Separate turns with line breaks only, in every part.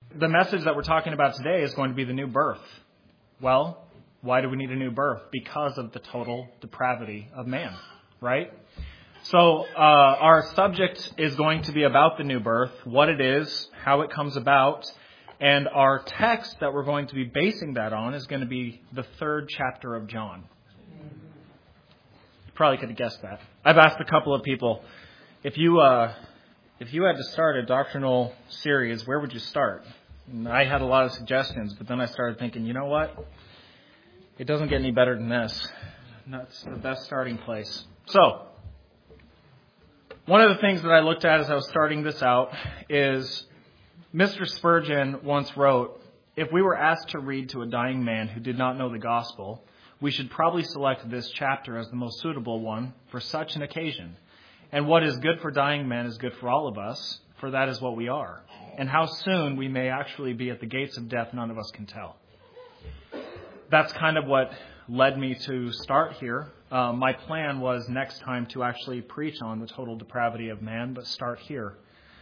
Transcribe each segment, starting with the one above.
The message that we're talking about today is going to be the new birth. Well, why do we need a new birth? Because of the total depravity of man, right? So our subject is going to be about the new birth, what it is, how it comes about, and our text that we're going to be basing that on is going to be the 3rd chapter of John. You probably could have guessed that. I've asked a couple of people, if you had to start a doctrinal series, where would you start? And I had a lot of suggestions, but then I started thinking, you know what? It doesn't get any better than this. That's the best starting place. So, one of the things that I looked at as I was starting this out is Mr. Spurgeon once wrote, if we were asked to read to a dying man who did not know the gospel, we should probably select this chapter as the most suitable one for such an occasion. And what is good for dying men is good for all of us, for that is what we are. And how soon we may actually be at the gates of death, none of us can tell. That's kind of what led me to start here. My plan was next time to actually preach on the total depravity of man, but start here.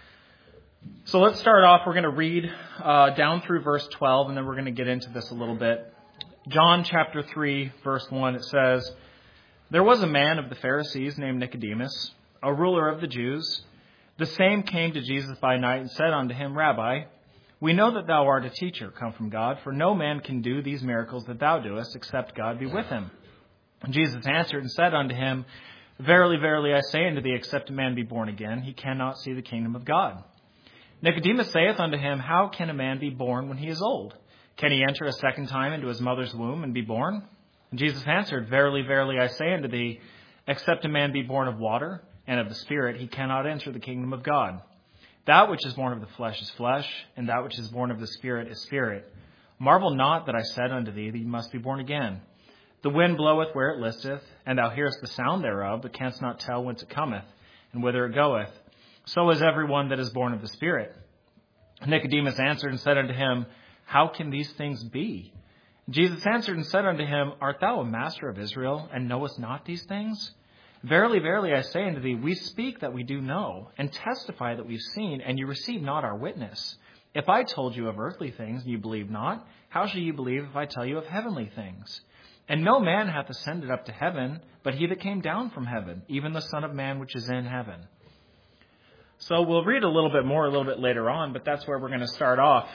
So let's start off. We're going to read down through verse 12, and then we're going to get into this a little bit. John chapter 3, verse 1, it says, "There was a man of the Pharisees named Nicodemus, a ruler of the Jews. The same came to Jesus by night and said unto him, Rabbi, we know that thou art a teacher come from God, for no man can do these miracles that thou doest, except God be with him. And Jesus answered and said unto him, Verily, verily, I say unto thee, except a man be born again, he cannot see the kingdom of God. Nicodemus saith unto him, How can a man be born when he is old? Can he enter a second time into his mother's womb and be born? And Jesus answered, Verily, verily, I say unto thee, except a man be born of water and of the Spirit, he cannot enter the kingdom of God. That which is born of the flesh is flesh, and that which is born of the Spirit is spirit. Marvel not that I said unto thee that you must be born again. The wind bloweth where it listeth, and thou hearest the sound thereof, but canst not tell whence it cometh, and whither it goeth. So is every one that is born of the Spirit. Nicodemus answered and said unto him, How can these things be? Jesus answered and said unto him, Art thou a master of Israel, and knowest not these things? Verily, verily, I say unto thee, we speak that we do know, and testify that we've seen, and you receive not our witness. If I told you of earthly things, and you believe not, how shall you believe if I tell you of heavenly things? And no man hath ascended up to heaven, but he that came down from heaven, even the Son of Man which is in heaven. So we'll read a little bit more a little bit later on, but that's where we're going to start off.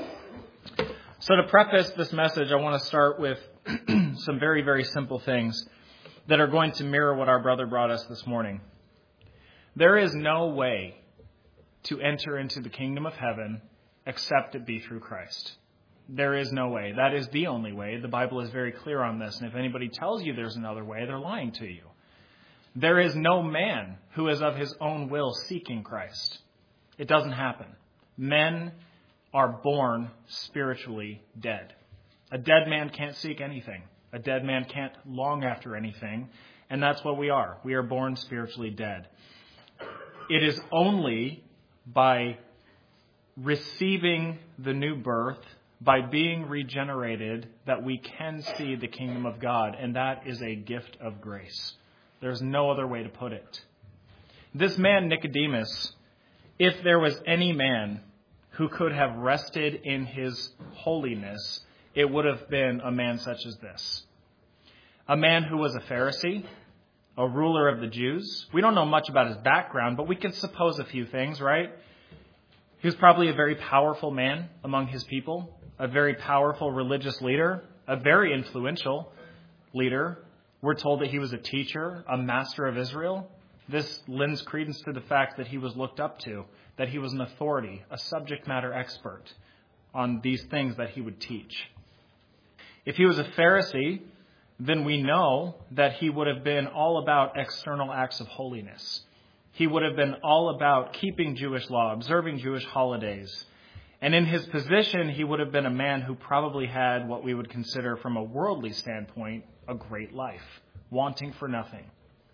So to preface this message, I want to start with some very, very simple things that are going to mirror what our brother brought us this morning. There is no way to enter into the kingdom of heaven except it be through Christ. There is no way. That is the only way. The Bible is very clear on this. And if anybody tells you there's another way, they're lying to you. There is no man who is of his own will seeking Christ. It doesn't happen. Men are born spiritually dead. A dead man can't seek anything. A dead man can't long after anything, and that's what we are. We are born spiritually dead. It is only by receiving the new birth, by being regenerated, that we can see the kingdom of God, and that is a gift of grace. There's no other way to put it. This man, Nicodemus, if there was any man who could have rested in his holiness, it would have been a man such as this. A man who was a Pharisee, a ruler of the Jews. We don't know much about his background, but we can suppose a few things, right? He was probably a very powerful man among his people, a very powerful religious leader, a very influential leader. We're told that he was a teacher, a master of Israel. This lends credence to the fact that he was looked up to, that he was an authority, a subject matter expert on these things that he would teach. If he was a Pharisee, then we know that he would have been all about external acts of holiness. He would have been all about keeping Jewish law, observing Jewish holidays. And in his position, he would have been a man who probably had what we would consider from a worldly standpoint a great life, wanting for nothing.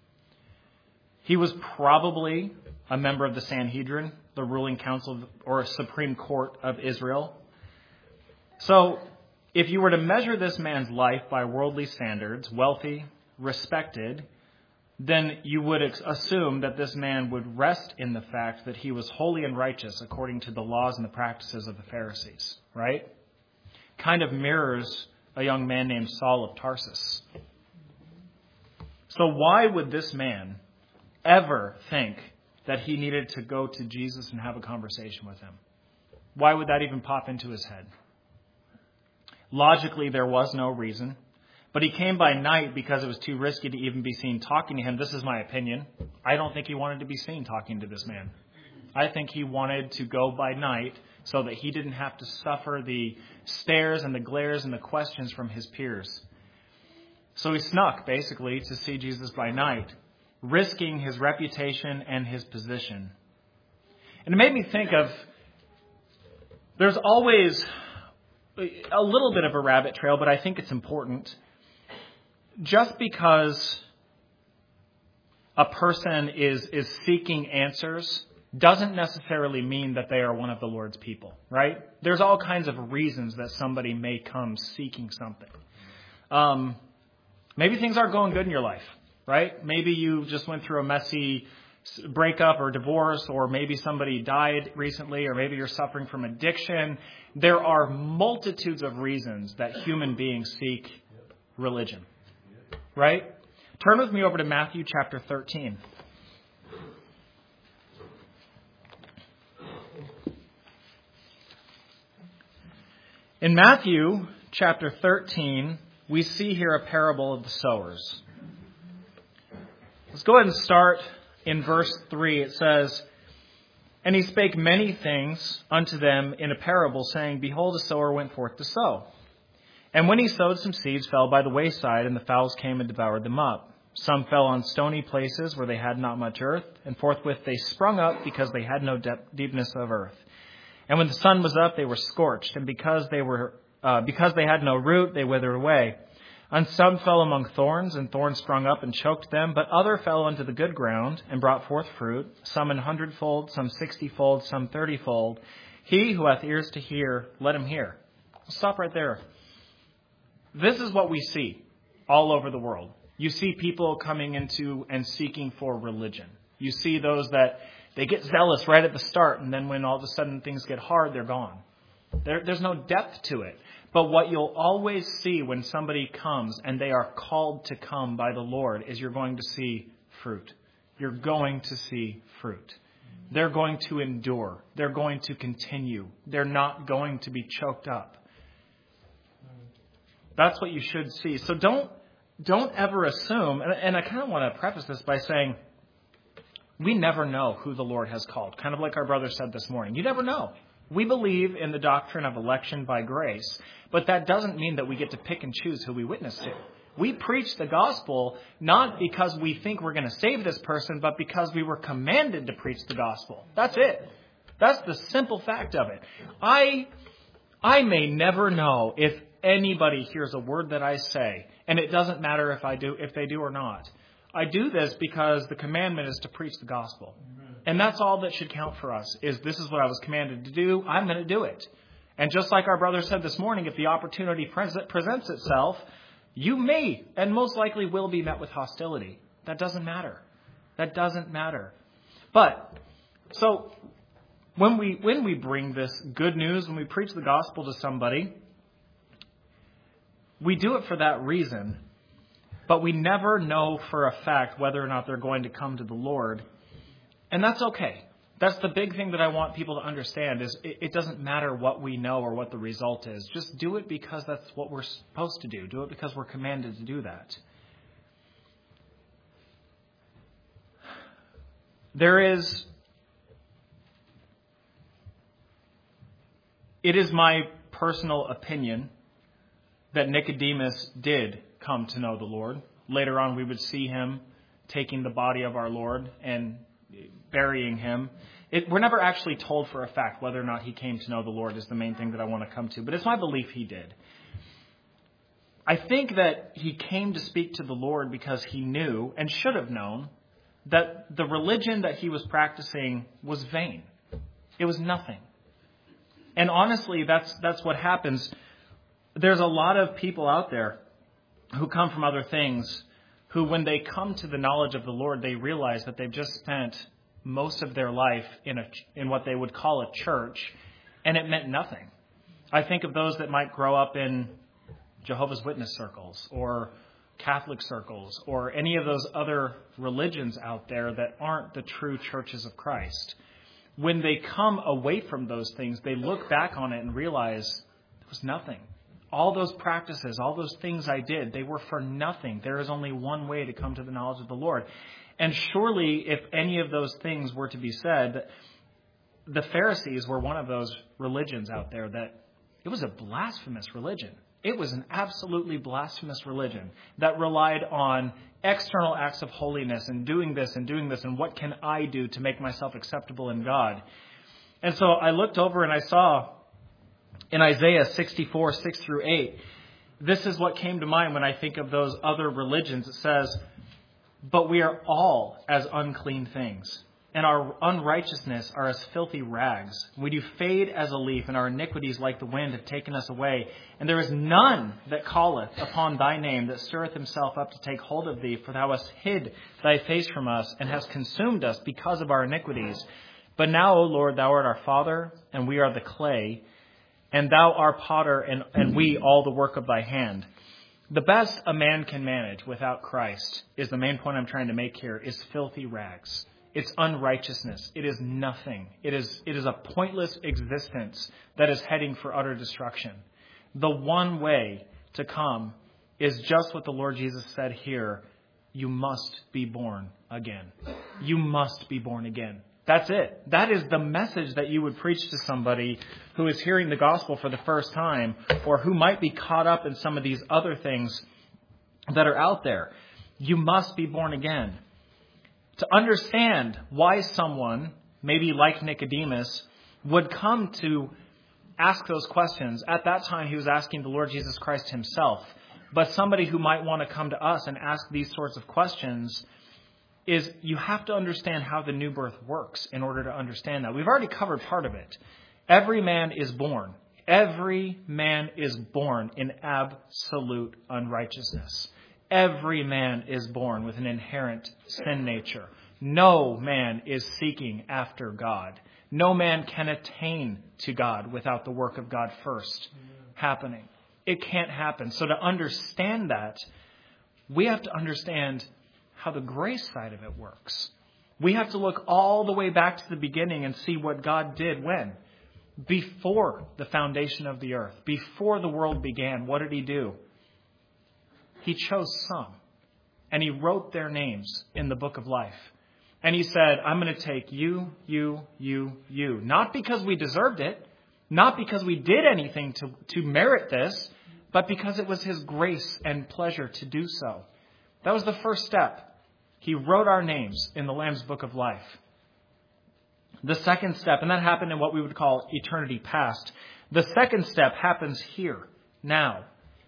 He was probably a member of the Sanhedrin, the ruling council or Supreme Court of Israel. So if you were to measure this man's life by worldly standards, wealthy, respected, then you would assume that this man would rest in the fact that he was holy and righteous according to the laws and the practices of the Pharisees, right? Kind of mirrors a young man named Saul of Tarsus. So why would this man ever think that he needed to go to Jesus and have a conversation with him? Why would that even pop into his head? Logically, there was no reason. But he came by night because it was too risky to even be seen talking to him. This is my opinion. I don't think he wanted to be seen talking to this man. I think he wanted to go by night so that he didn't have to suffer the stares and the glares and the questions from his peers. So he snuck, basically, to see Jesus by night, risking his reputation and his position. And it made me think of, there's always a little bit of a rabbit trail, but I think it's important. Just because a person is seeking answers doesn't necessarily mean that they are one of the Lord's people, right? There's all kinds of reasons that somebody may come seeking something. Maybe things aren't going good in your life, right? Maybe you just went through a messy breakup or divorce, or maybe somebody died recently, or maybe you're suffering from addiction. There are multitudes of reasons that human beings seek religion. Right? Turn with me over to Matthew chapter 13. In Matthew chapter 13, we see here a parable of the sowers. Let's go ahead and start in verse 3. It says, "And he spake many things unto them in a parable, saying, Behold, a sower went forth to sow. And when he sowed, some seeds fell by the wayside, and the fowls came and devoured them up. Some fell on stony places where they had not much earth, and forthwith they sprung up because they had no deepness of earth. And when the sun was up, they were scorched, and because they had no root, they withered away. And some fell among thorns, and thorns sprung up and choked them. But other fell unto the good ground, and brought forth fruit, some 100-fold, some 60-fold, some 30-fold. He who hath ears to hear, let him hear." I'll stop right there. This is what we see all over the world. You see people coming into and seeking for religion. You see those that they get zealous right at the start, and then when all of a sudden things get hard, they're gone. There's no depth to it. But what you'll always see when somebody comes and they are called to come by the Lord is you're going to see fruit. You're going to see fruit. They're going to endure. They're going to continue. They're not going to be choked up. That's what you should see. So don't ever assume, and I kind of want to preface this by saying, we never know who the Lord has called. Kind of like our brother said this morning. You never know. We believe in the doctrine of election by grace, but that doesn't mean that we get to pick and choose who we witness to. We preach the gospel not because we think we're going to save this person, but because we were commanded to preach the gospel. That's it. That's the simple fact of it. I may never know if anybody hears a word that I say, and it doesn't matter if they do or not. I do this because the commandment is to preach the gospel. Amen. And that's all that should count for us, is this is what I was commanded to do. I'm going to do it. And just like our brother said this morning, if the opportunity presents itself, you may and most likely will be met with hostility. That doesn't matter. That doesn't matter. But, so, when we bring this good news, when we preach the gospel to somebody, we do it for that reason, but we never know for a fact whether or not they're going to come to the Lord. And that's okay. That's the big thing that I want people to understand is it doesn't matter what we know or what the result is. Just do it because that's what we're supposed to do. Do it because we're commanded to do that. It is my personal opinion that Nicodemus did come to know the Lord. Later on, we would see him taking the body of our Lord and burying him. We're never actually told for a fact whether or not he came to know the Lord is the main thing that I want to come to. But it's my belief he did. I think that he came to speak to the Lord because he knew and should have known that the religion that he was practicing was vain. It was nothing. And honestly, that's what happens. There's a lot of people out there who come from other things who, when they come to the knowledge of the Lord, they realize that they've just spent most of their life in what they would call a church, and it meant nothing. I think of those that might grow up in Jehovah's Witness circles or Catholic circles or any of those other religions out there that aren't the true churches of Christ. When they come away from those things, they look back on it and realize it was nothing. All those practices, all those things I did, they were for nothing. There is only one way to come to the knowledge of the Lord. And surely, if any of those things were to be said, the Pharisees were one of those religions out there that it was a blasphemous religion. It was an absolutely blasphemous religion that relied on external acts of holiness and doing this and what can I do to make myself acceptable in God. And so I looked over and I saw in Isaiah 64, 6 through 8, this is what came to mind when I think of those other religions. It says, "But we are all as unclean things, and our unrighteousness are as filthy rags. We do fade as a leaf, and our iniquities like the wind have taken us away. And there is none that calleth upon thy name, that stirreth himself up to take hold of thee. For thou hast hid thy face from us, and hast consumed us because of our iniquities. But now, O Lord, thou art our Father, and we are the clay, and thou art potter, and we all the work of thy hand." The best a man can manage without Christ, is the main point I'm trying to make here, is filthy rags. It's unrighteousness. It is nothing. It is a pointless existence that is heading for utter destruction. The one way to come is just what the Lord Jesus said here. You must be born again. You must be born again. That's it. That is the message that you would preach to somebody who is hearing the gospel for the first time, or who might be caught up in some of these other things that are out there. You must be born again. To understand why someone, maybe like Nicodemus, would come to ask those questions. At that time, he was asking the Lord Jesus Christ himself. But somebody who might want to come to us and ask these sorts of questions, is you have to understand how the new birth works in order to understand that. We've already covered part of it. Every man is born. Every man is born in absolute unrighteousness. Every man is born with an inherent sin nature. No man is seeking after God. No man can attain to God without the work of God first happening. It can't happen. So to understand that, we have to understand how the grace side of it works. We have to look all the way back to the beginning and see what God did when? Before the foundation of the earth, before the world began, what did he do? He chose some, and he wrote their names in the book of life. And he said, I'm going to take you. Not because we deserved it, not because we did anything to merit this, but because it was his grace and pleasure to do so. That was the first step. He wrote our names in the Lamb's book of life. The second step, and that happened in what we would call eternity past. The second step happens here, now.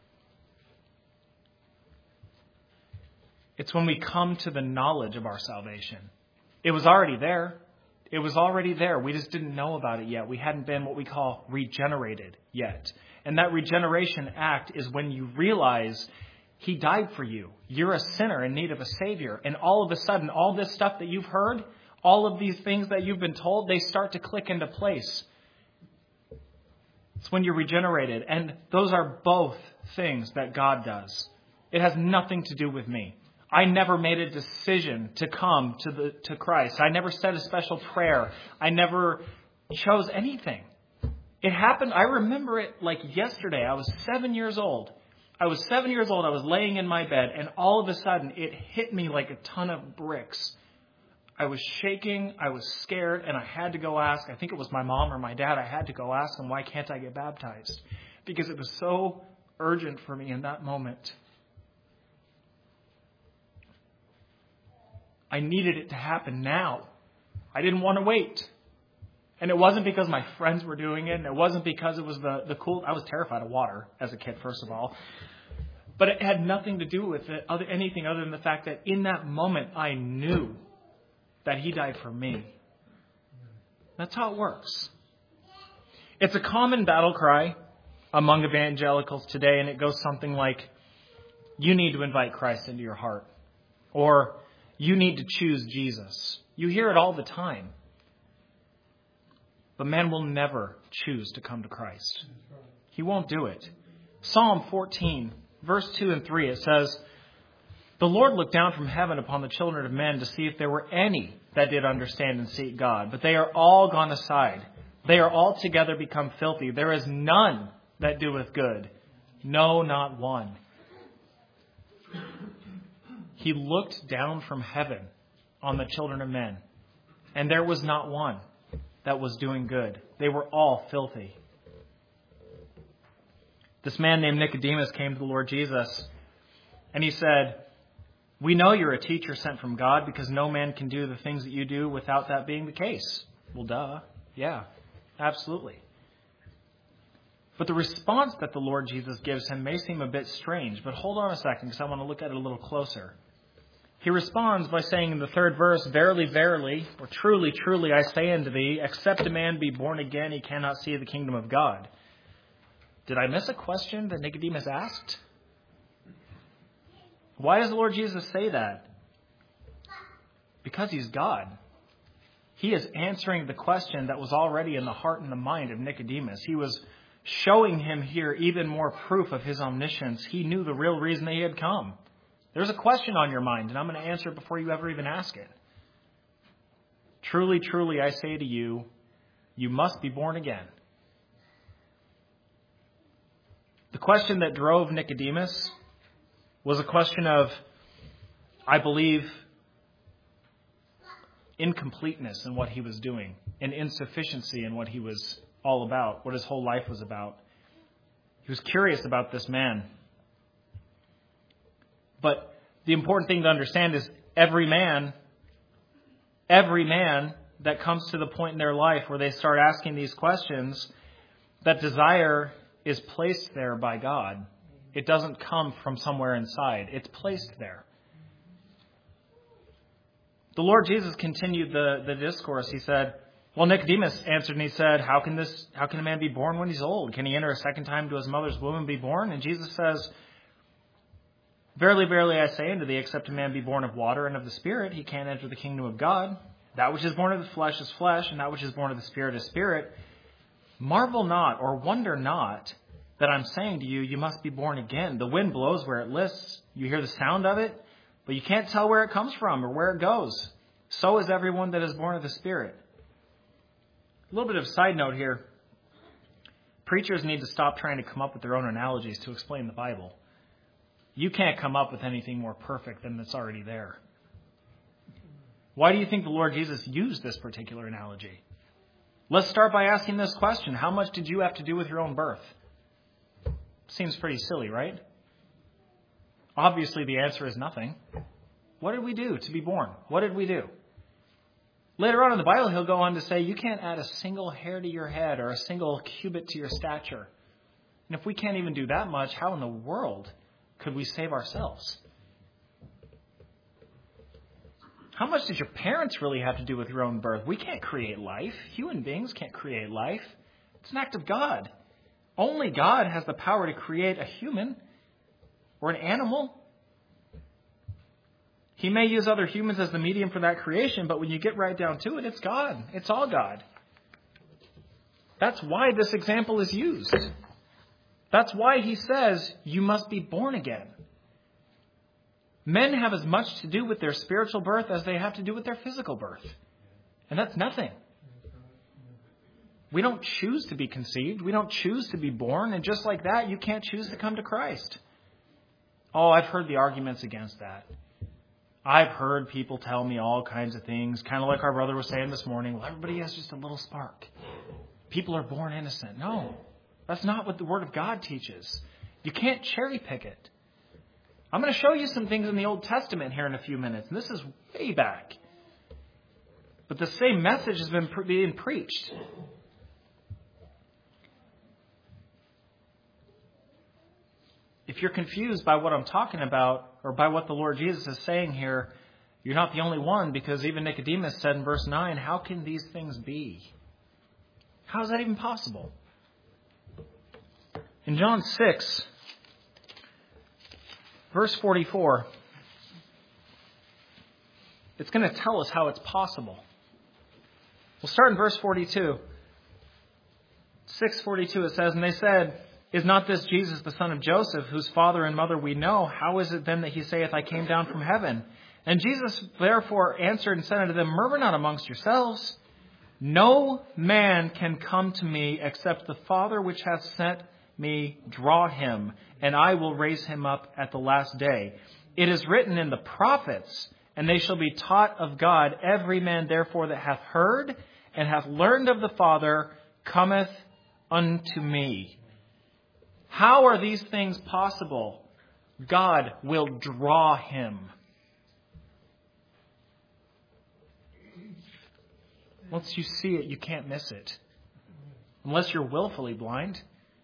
It's when we come to the knowledge of our salvation. It was already there. It was already there. We just didn't know about it yet. We hadn't been what we call regenerated yet. And that regeneration act is when you realize he died for you. You're a sinner in need of a Savior. And all of a sudden, all this stuff that you've heard, all of these things that you've been told, they start to click into place. It's when you're regenerated. And those are both things that God does. It has nothing to do with me. I never made a decision to come to Christ. I never said a special prayer. I never chose anything. It happened. I remember it like yesterday. I was 7 years old. I was laying in my bed, and all of a sudden it hit me like a ton of bricks. I was shaking. I was scared, and I had to go ask. I think it was my mom or my dad. I had to go ask them, why can't I get baptized? Because it was so urgent for me in that moment. I needed it to happen now. I didn't want to wait. And it wasn't because my friends were doing it. And it wasn't because it was the cool. I was terrified of water as a kid, first of all. But it had nothing to do with anything other than the fact that in that moment, I knew that he died for me. That's how it works. It's a common battle cry among evangelicals today. And it goes something like, you need to invite Christ into your heart. Or, you need to choose Jesus. You hear it all the time. But man will never choose to come to Christ. He won't do it. Psalm 14, verse 2 and 3, it says, "The Lord looked down from heaven upon the children of men to see if there were any that did understand and seek God. But they are all gone aside. They are altogether become filthy. There is none that doeth good. No, not one." He looked down from heaven on the children of men, and there was not one that was doing good. They were all filthy. This man named Nicodemus came to the Lord Jesus, and he said, "We know you're a teacher sent from God, because no man can do the things that you do without that being the case." Well, duh. Yeah, absolutely. But the response that the Lord Jesus gives him may seem a bit strange, but hold on a second, because I want to look at it a little closer. He responds by saying in the 3rd verse, "Verily, verily, or truly, truly, I say unto thee, except a man be born again, he cannot see the kingdom of God." Did I miss a question that Nicodemus asked? Why does the Lord Jesus say that? Because he's God. He is answering the question that was already in the heart and the mind of Nicodemus. He was showing him here even more proof of his omniscience. He knew the real reason that he had come. There's a question on your mind, and I'm going to answer it before you ever even ask it. Truly, truly, I say to you, you must be born again. The question that drove Nicodemus was a question of, I believe, incompleteness in what he was doing, and insufficiency in what he was all about, what his whole life was about. He was curious about this man. But the important thing to understand is every man that comes to the point in their life where they start asking these questions, that desire is placed there by God. It doesn't come from somewhere inside. It's placed there. The Lord Jesus continued the discourse. He said, well, Nicodemus answered and he said, how can a man be born when he's old? Can he enter a second time to his mother's womb and be born? And Jesus says, verily, verily, I say unto thee, except a man be born of water and of the Spirit, he can't enter the kingdom of God. That which is born of the flesh is flesh, and that which is born of the Spirit is spirit. Marvel not, or wonder not, that I'm saying to you, you must be born again. The wind blows where it lists. You hear the sound of it, but you can't tell where it comes from or where it goes. So is everyone that is born of the Spirit. A little bit of a side note here. Preachers need to stop trying to come up with their own analogies to explain the Bible. You can't come up with anything more perfect than that's already there. Why do you think the Lord Jesus used this particular analogy? Let's start by asking this question. How much did you have to do with your own birth? Seems pretty silly, right? Obviously, the answer is nothing. What did we do to be born? What did we do? Later on in the Bible, he'll go on to say, you can't add a single hair to your head or a single cubit to your stature. And if we can't even do that much, how in the world could we save ourselves? How much did your parents really have to do with your own birth? We can't create life. Human beings can't create life. It's an act of God. Only God has the power to create a human or an animal. He may use other humans as the medium for that creation, but when you get right down to it, it's God. It's all God. That's why this example is used. That's why he says, you must be born again. Men have as much to do with their spiritual birth as they have to do with their physical birth. And that's nothing. We don't choose to be conceived. We don't choose to be born. And just like that, you can't choose to come to Christ. Oh, I've heard the arguments against that. I've heard people tell me all kinds of things, kind of like our brother was saying this morning. Well, everybody has just a little spark. People are born innocent. No, that's not what the Word of God teaches. You can't cherry pick it. I'm going to show you some things in the Old Testament here in a few minutes. And this is way back. But the same message has been being preached. If you're confused by what I'm talking about or by what the Lord Jesus is saying here, you're not the only one, because even Nicodemus said in verse 9, how can these things be? How is that even possible? In John 6, verse 44, It's going to tell us how it's possible. We'll start in verse 42. 6:42 it says, "And they said, Is not this Jesus the son of Joseph, whose father and mother we know? How is it then that he saith, I came down from heaven? And Jesus therefore answered and said unto them, Murmur not amongst yourselves. No man can come to me except the Father which hath sent me draw him, and I will raise him up at the last day. It is written in the prophets, and they shall be taught of God. Every man therefore that hath heard and hath learned of the Father cometh unto me." How are these things possible? God will draw him. Once you see it, you can't miss it. Unless you're willfully blind.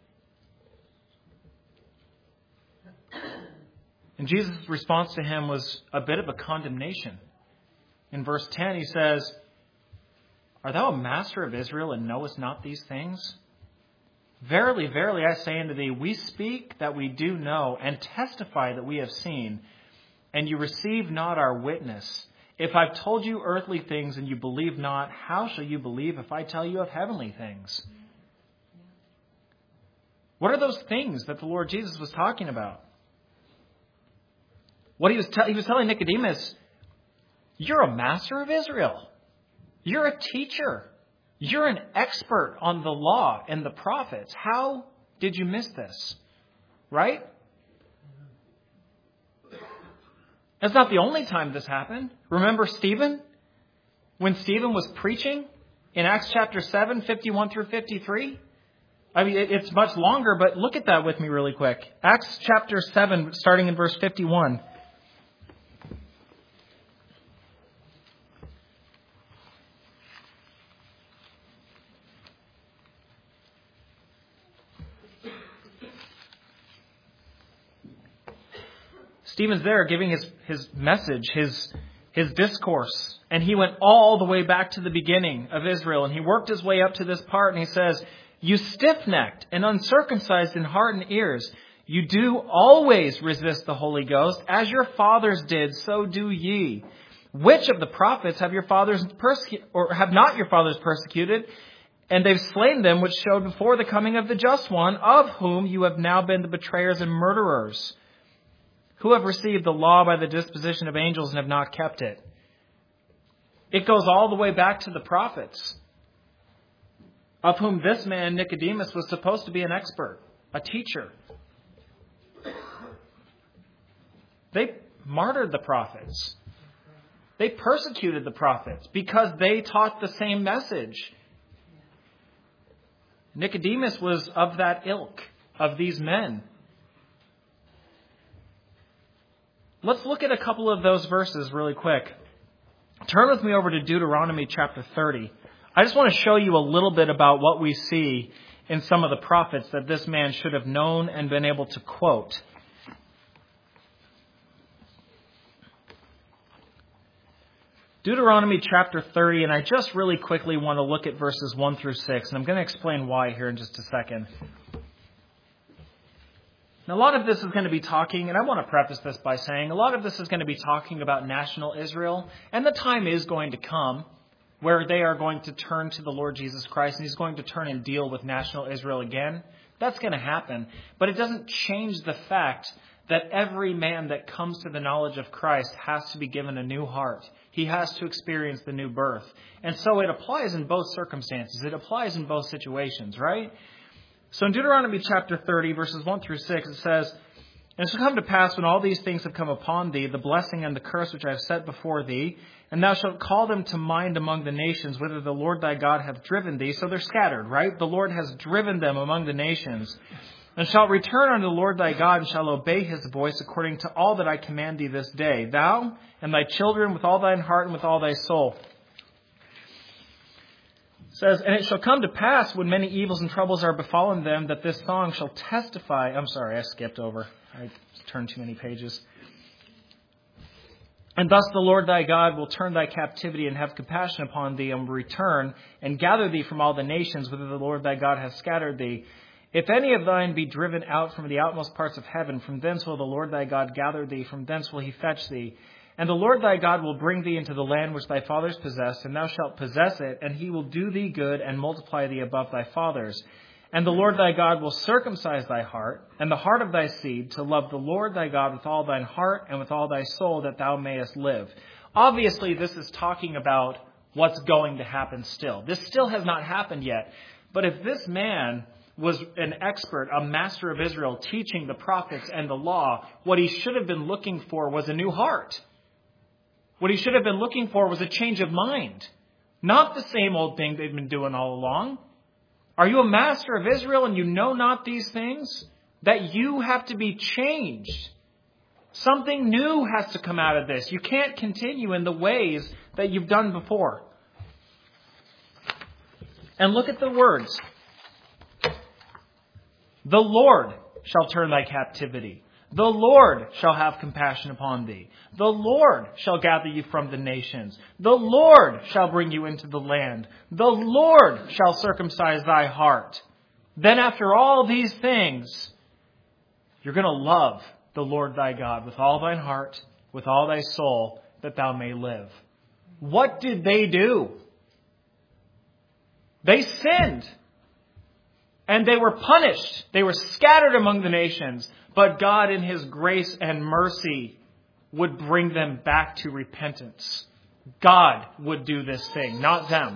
And Jesus' response to him was a bit of a condemnation. In verse 10, he says, "Art thou a master of Israel, and knowest not these things? Verily, verily, I say unto thee, we speak that we do know, and testify that we have seen, and you receive not our witness. If I've told you earthly things, and you believe not, how shall you believe if I tell you of heavenly things?" What are those things that the Lord Jesus was talking about? What he was telling Nicodemus, you're a master of Israel. You're a teacher. You're an expert on the law and the prophets. How did you miss this? Right? That's not the only time this happened. Remember Stephen? When Stephen was preaching in Acts chapter 7, 51 through 53? I mean, it's much longer, but look at that with me really quick. Acts chapter 7, starting in verse 51. Stephen's there giving his message, his discourse. And he went all the way back to the beginning of Israel. And he worked his way up to this part. And he says, "You stiff-necked and uncircumcised in heart and ears, you do always resist the Holy Ghost. As your fathers did, so do ye. Which of the prophets have your fathers or have not your fathers persecuted? And they've slain them which showed before the coming of the just one, of whom you have now been the betrayers and murderers, who have received the law by the disposition of angels and have not kept it." It goes all the way back to the prophets, of whom this man, Nicodemus, was supposed to be an expert, a teacher. They martyred the prophets. They persecuted the prophets because they taught the same message. Nicodemus was of that ilk, of these men. Let's look at a couple of those verses really quick. Turn with me over to Deuteronomy chapter 30. I just want to show you a little bit about what we see in some of the prophets that this man should have known and been able to quote. Deuteronomy chapter 30, and I just really quickly want to look at verses 1 through 6, and I'm going to explain why here in just a second. Now, a lot of this is going to be talking, and I want to preface this by saying, a lot of this is going to be talking about national Israel, and the time is going to come where they are going to turn to the Lord Jesus Christ, and He's going to turn and deal with national Israel again. That's going to happen, but it doesn't change the fact that every man that comes to the knowledge of Christ has to be given a new heart. He has to experience the new birth. And so it applies in both circumstances. It applies in both situations, right? So in Deuteronomy chapter 30, verses 1 through 6, it says, "And it shall come to pass when all these things have come upon thee, the blessing and the curse which I have set before thee, and thou shalt call them to mind among the nations, whither the Lord thy God hath driven thee." So they're scattered, right? The Lord has driven them among the nations. "And shalt return unto the Lord thy God, and shall obey His voice according to all that I command thee this day, thou and thy children with all thine heart and with all thy soul." It says, "And it shall come to pass when many evils and troubles are befallen them, that this song shall testify." I'm sorry, I skipped over. I turned too many pages. "And thus the Lord thy God will turn thy captivity and have compassion upon thee, and will return and gather thee from all the nations whither the Lord thy God hath scattered thee. If any of thine be driven out from the outmost parts of heaven, from thence will the Lord thy God gather thee, from thence will He fetch thee. And the Lord thy God will bring thee into the land which thy fathers possessed, and thou shalt possess it, and he will do thee good and multiply thee above thy fathers. And the Lord thy God will circumcise thy heart, and the heart of thy seed, to love the Lord thy God with all thine heart and with all thy soul, that thou mayest live. Obviously, this is talking about what's going to happen still. This still has not happened yet. But if this man was an expert, a master of Israel, teaching the prophets and the law, what he should have been looking for was a new heart. What he should have been looking for was a change of mind. Not the same old thing they've been doing all along. Are you a master of Israel and you know not these things? That you have to be changed. Something new has to come out of this. You can't continue in the ways that you've done before. And look at the words. The Lord shall turn thy captivity. The Lord shall have compassion upon thee. The Lord shall gather you from the nations. The Lord shall bring you into the land. The Lord shall circumcise thy heart. Then after all these things, you're going to love the Lord thy God with all thine heart, with all thy soul, that thou may live. What did they do? They sinned. And they were punished. They were scattered among the nations. But God in his grace and mercy would bring them back to repentance. God would do this thing, not them.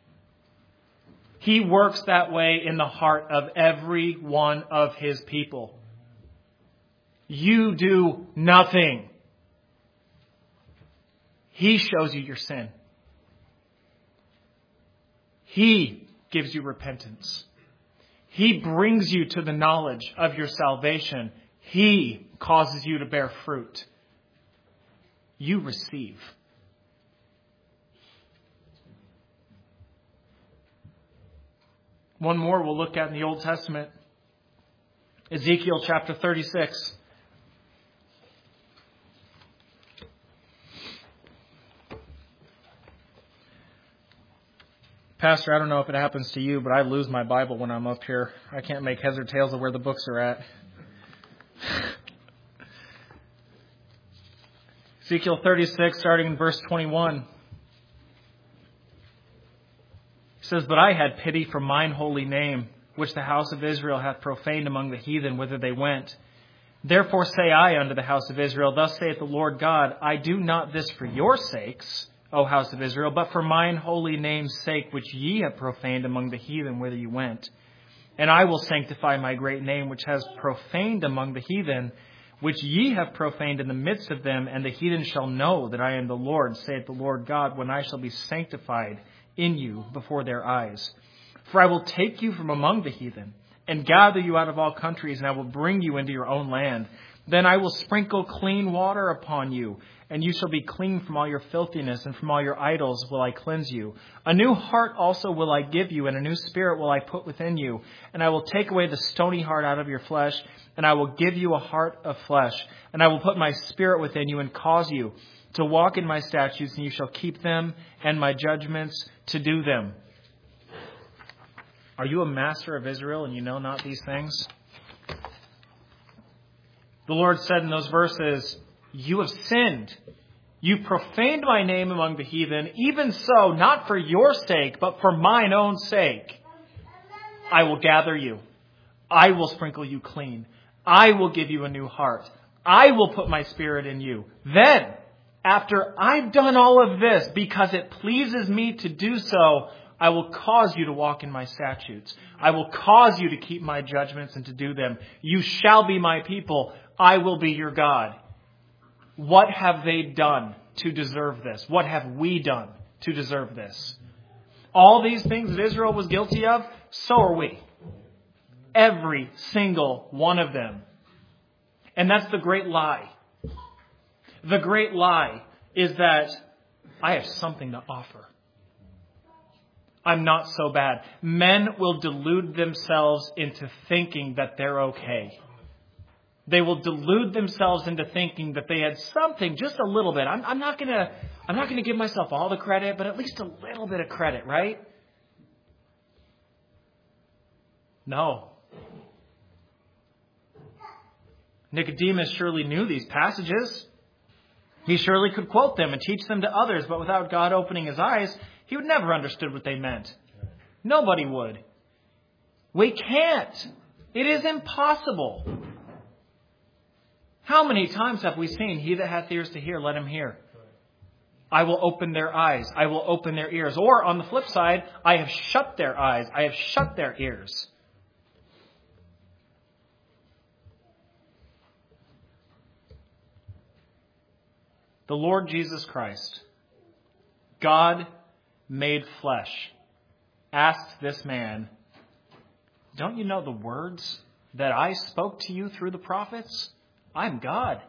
He works that way in the heart of every one of his people. You do nothing. He shows you your sin. He gives you repentance. He brings you to the knowledge of your salvation. He causes you to bear fruit. You receive. One more we'll look at in the Old Testament. Ezekiel chapter 36. Pastor, I don't know if it happens to you, but I lose my Bible when I'm up here. I can't make heads or tails of where the books are at. Ezekiel 36, starting in verse 21. It says, But I had pity for mine holy name, which the house of Israel hath profaned among the heathen, whither they went. Therefore say I unto the house of Israel, Thus saith the Lord God, I do not this for your sakes, O house of Israel, but for mine holy name's sake, which ye have profaned among the heathen whither you went. And I will sanctify my great name, which has profaned among the heathen, which ye have profaned in the midst of them, and the heathen shall know that I am the Lord, saith the Lord God, when I shall be sanctified in you before their eyes. For I will take you from among the heathen, and gather you out of all countries, and I will bring you into your own land. Then I will sprinkle clean water upon you, and you shall be clean from all your filthiness, and from all your idols will I cleanse you. A new heart also will I give you, and a new spirit will I put within you. And I will take away the stony heart out of your flesh, and I will give you a heart of flesh. And I will put my spirit within you, and cause you to walk in my statutes, and you shall keep them, and my judgments to do them. Are you a master of Israel, and you know not these things? The Lord said in those verses, You have sinned. You profaned my name among the heathen. Even so, not for your sake, but for mine own sake, I will gather you. I will sprinkle you clean. I will give you a new heart. I will put my spirit in you. Then, after I've done all of this, because it pleases me to do so, I will cause you to walk in my statutes. I will cause you to keep my judgments and to do them. You shall be my people. I will be your God. What have they done to deserve this? What have we done to deserve this? All these things that Israel was guilty of, so are we. Every single one of them. And that's the great lie. The great lie is that I have something to offer. I'm not so bad. Men will delude themselves into thinking that they're okay. They will delude themselves into thinking that they had something, just a little bit. I'm not gonna give myself all the credit, but at least a little bit of credit, right? No. Nicodemus surely knew these passages. He surely could quote them and teach them to others, but without God opening his eyes, he would never understood what they meant. Nobody would. We can't. It is impossible. How many times have we seen, he that hath ears to hear, let him hear? I will open their eyes. I will open their ears. Or on the flip side, I have shut their eyes. I have shut their ears. The Lord Jesus Christ, God made flesh, asked this man, don't you know the words that I spoke to you through the prophets? I'm God.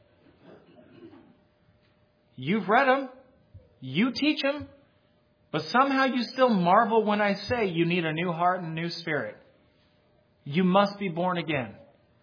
You've read them. You teach them. But somehow you still marvel when I say you need a new heart and a new spirit. You must be born again.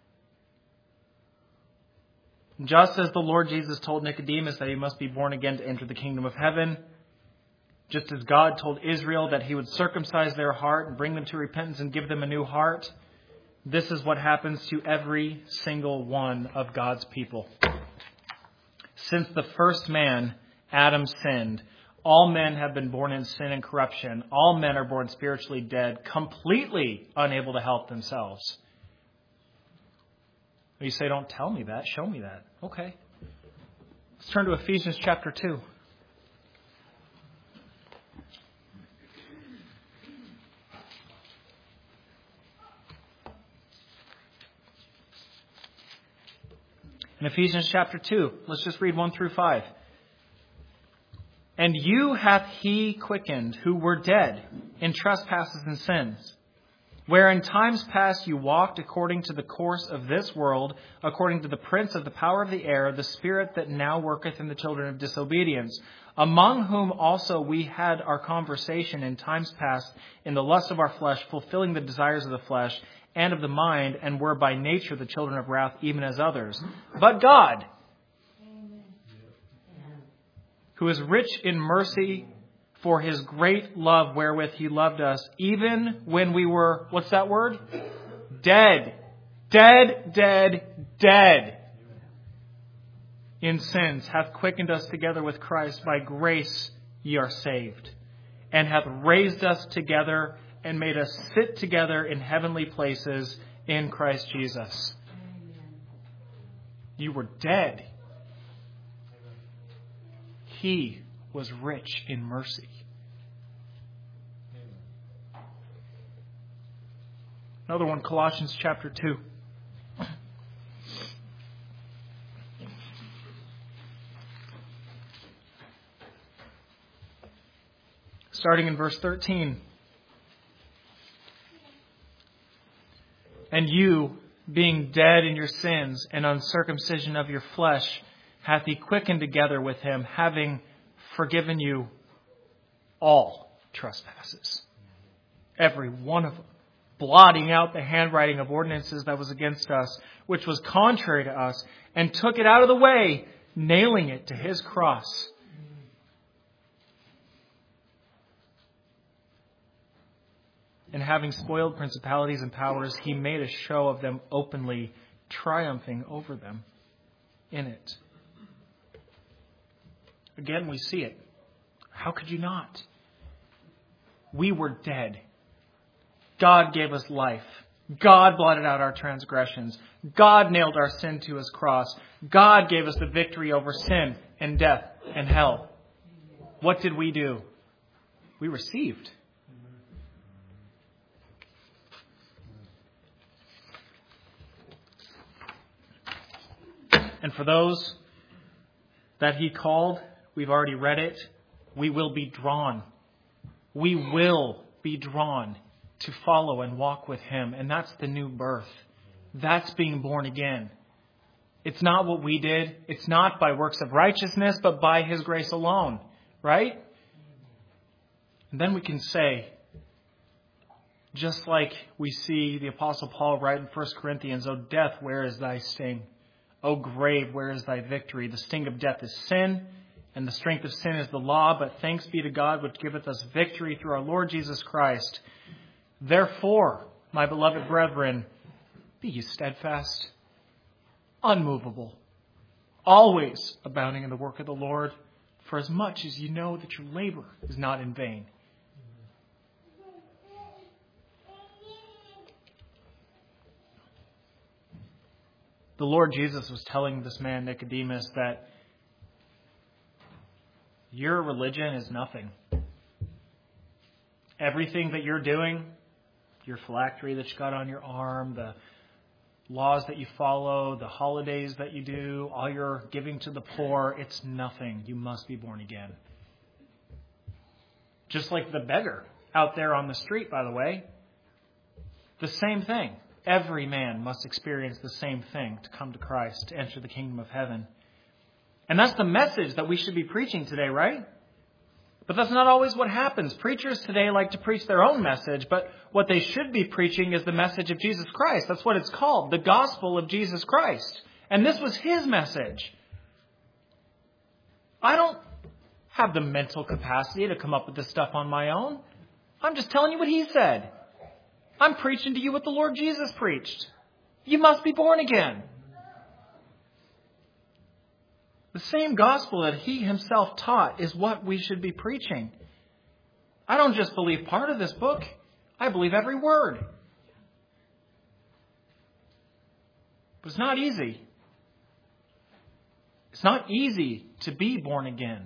Just as the Lord Jesus told Nicodemus that he must be born again to enter the kingdom of heaven, just as God told Israel that he would circumcise their heart and bring them to repentance and give them a new heart, this is what happens to every single one of God's people. Since the first man, Adam, sinned, all men have been born in sin and corruption. All men are born spiritually dead, completely unable to help themselves. You say, don't tell me that. Show me that. Okay. Let's turn to Ephesians chapter 2. In Ephesians chapter 2, let's just read 1 through 5. And you hath he quickened who were dead in trespasses and sins, where in times past you walked according to the course of this world, according to the prince of the power of the air, the spirit that now worketh in the children of disobedience, among whom also we had our conversation in times past in the lust of our flesh, fulfilling the desires of the flesh and of the mind, and were by nature the children of wrath, even as others. But God, who is rich in mercy, for his great love wherewith he loved us, even when we were, what's that word? Dead. In sins, hath quickened us together with Christ. By grace ye are saved. And hath raised us together and made us sit together in heavenly places in Christ Jesus. You were dead. He was rich in mercy. Another one, Colossians chapter 2. Starting in verse 13. And you, being dead in your sins and uncircumcision of your flesh, hath he quickened together with him, having forgiven you all trespasses. Every one of them. Blotting out the handwriting of ordinances that was against us, which was contrary to us, and took it out of the way, nailing it to his cross. And having spoiled principalities and powers, he made a show of them openly, triumphing over them in it. Again, we see it. How could you not? We were dead. God gave us life. God blotted out our transgressions. God nailed our sin to his cross. God gave us the victory over sin and death and hell. What did we do? We received. And for those that he called, we've already read it, we will be drawn. We will be drawn to follow and walk with him. And that's the new birth. That's being born again. It's not what we did. It's not by works of righteousness, but by his grace alone. Right? And then we can say, just like we see the Apostle Paul write in 1 Corinthians, O death, where is thy sting? O grave, where is thy victory? The sting of death is sin, and the strength of sin is the law. But thanks be to God, which giveth us victory through our Lord Jesus Christ. Therefore, my beloved brethren, be ye steadfast, unmovable, always abounding in the work of the Lord, for as much as you know that your labor is not in vain. The Lord Jesus was telling this man, Nicodemus, that your religion is nothing. Everything that you're doing, your phylactery that you got on your arm, the laws that you follow, the holidays that you do, all your giving to the poor, it's nothing. You must be born again. Just like the beggar out there on the street, by the way. The same thing. Every man must experience the same thing to come to Christ, to enter the kingdom of heaven. And that's the message that we should be preaching today, right? But that's not always what happens. Preachers today like to preach their own message, but what they should be preaching is the message of Jesus Christ. That's what it's called, the gospel of Jesus Christ. And this was his message. I don't have the mental capacity to come up with this stuff on my own. I'm just telling you what he said. I'm preaching to you what the Lord Jesus preached. You must be born again. The same gospel that he himself taught is what we should be preaching. I don't just believe part of this book. I believe every word. But it's not easy. It's not easy to be born again.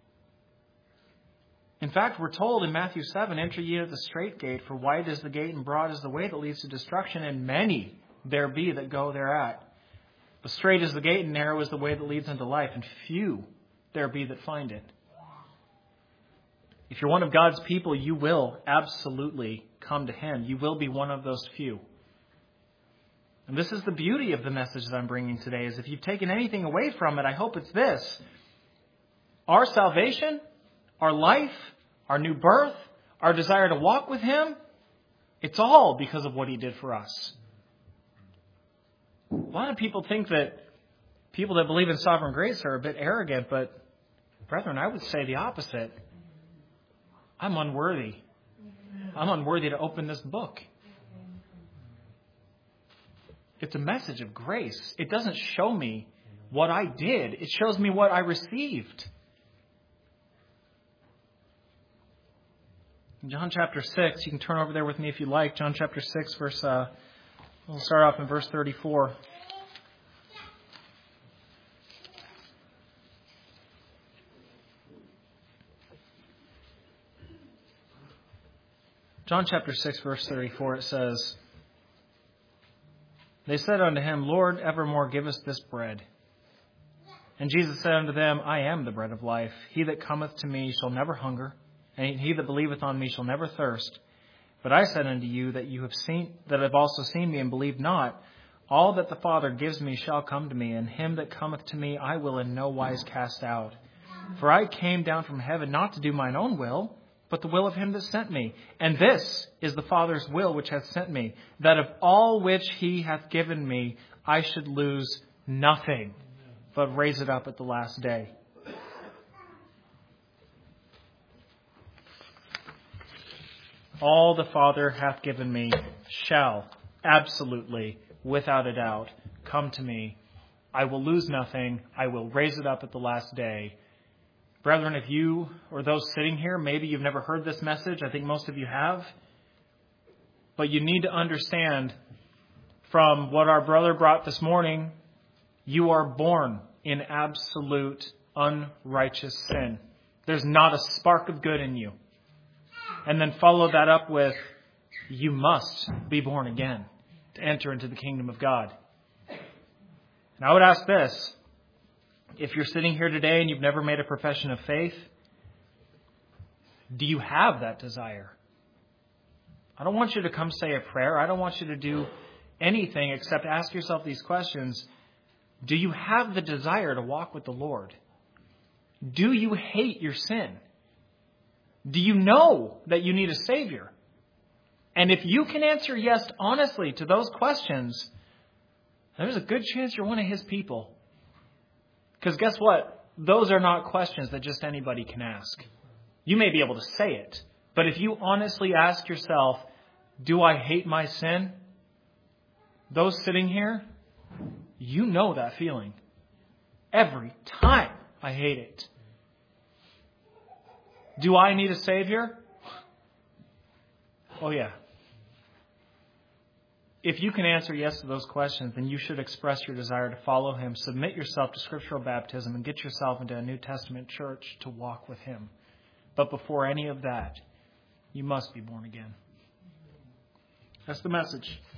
In fact, we're told in Matthew 7, enter ye at the strait gate, for wide is the gate and broad is the way that leads to destruction, and many there be that go thereat. But strait is the gate and narrow is the way that leads unto life, and few there be that find it. If you're one of God's people, you will absolutely come to him. You will be one of those few. And this is the beauty of the message that I'm bringing today, is if you've taken anything away from it, I hope it's this. Our salvation, our life, our new birth, our desire to walk with him, it's all because of what he did for us. A lot of people think that people that believe in sovereign grace are a bit arrogant, but brethren, I would say the opposite. I'm unworthy. I'm unworthy to open this book. It's a message of grace. It doesn't show me what I did. It shows me what I received. In John chapter 6, you can turn over there with me if you like. John chapter 6, we'll start off in verse 34. John chapter 6, verse 34, it says, They said unto him, Lord, evermore give us this bread. And Jesus said unto them, I am the bread of life. He that cometh to me shall never hunger, and he that believeth on me shall never thirst. But I said unto you that have also seen me and believe not. All that the Father gives me shall come to me, and him that cometh to me I will in no wise cast out. For I came down from heaven not to do mine own will, but the will of him that sent me. And this is the Father's will which hath sent me, that of all which he hath given me I should lose nothing, but raise it up at the last day. All the Father hath given me shall, absolutely, without a doubt, come to me. I will lose nothing. I will raise it up at the last day. Brethren, if you or those sitting here, maybe you've never heard this message. I think most of you have. But you need to understand from what our brother brought this morning, you are born in absolute unrighteous sin. There's not a spark of good in you. And then follow that up with, you must be born again to enter into the kingdom of God. And I would ask this, if you're sitting here today and you've never made a profession of faith, do you have that desire? I don't want you to come say a prayer. I don't want you to do anything except ask yourself these questions. Do you have the desire to walk with the Lord? Do you hate your sin? Do you know that you need a Savior? And if you can answer yes honestly to those questions, there's a good chance you're one of his people. Because guess what? Those are not questions that just anybody can ask. You may be able to say it, but if you honestly ask yourself, do I hate my sin? Those sitting here, you know that feeling. Every time. I hate it. Do I need a Savior? Oh, yeah. If you can answer yes to those questions, then you should express your desire to follow Him, submit yourself to scriptural baptism, and get yourself into a New Testament church to walk with Him. But before any of that, you must be born again. That's the message.